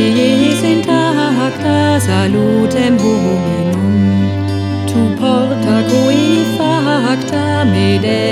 dies intacta salutem hominum, tu porta cui facta me